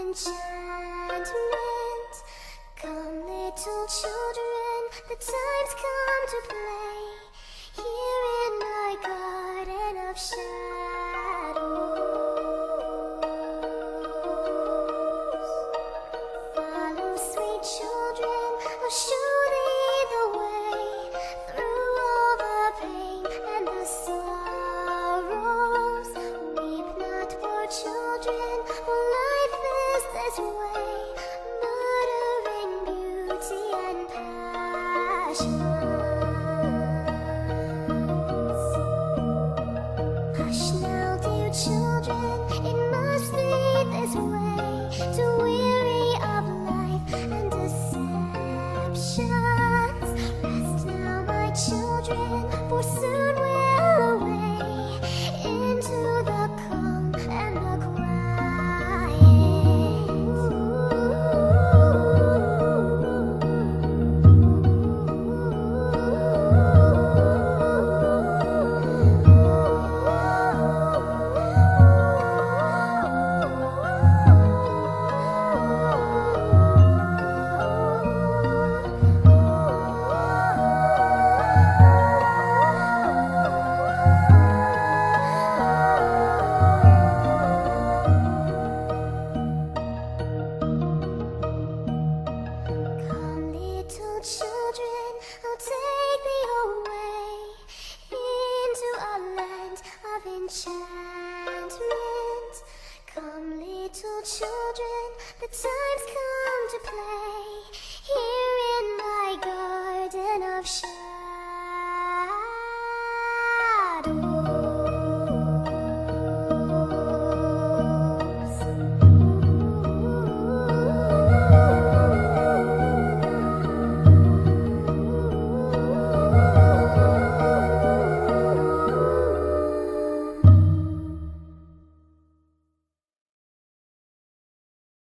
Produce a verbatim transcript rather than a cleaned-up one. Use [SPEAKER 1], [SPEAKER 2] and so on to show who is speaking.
[SPEAKER 1] enchantment. Come, little children, the time's come to play here in my garden of shadows. Follow, sweet children, I'll show thee the way through all the pain and the sorrows. Weep not, poor children, for life is this way, murdering beauty and passion.